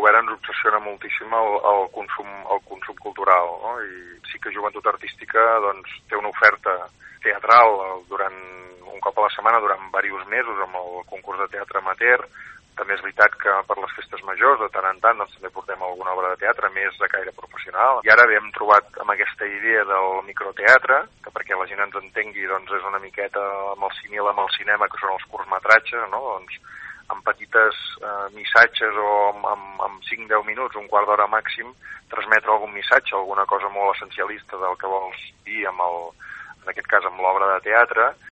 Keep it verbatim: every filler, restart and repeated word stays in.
govern ens obsessiona moltíssim el, el, consum, el consum cultural, no? I sí que Joventut Artística doncs, té una oferta teatral durant un cop a la setmana, durant diversos mesos, amb el concurs de teatre amateur. També és veritat que per les festes majors, de tant en tant, doncs, també portem alguna obra de teatre més de caire professional. I ara hem trobat amb aquesta idea del microteatre, que perquè la gent ens entengui, doncs és una miqueta amb el simil amb el cinema, que són els curtmetratges, no? Doncs, amb petites eh, missatges o amb, amb, amb cinc a deu minuts, un quart d'hora màxim, transmetre algun missatge, alguna cosa molt essencialista del que vols dir, amb el, en aquest cas amb l'obra de teatre.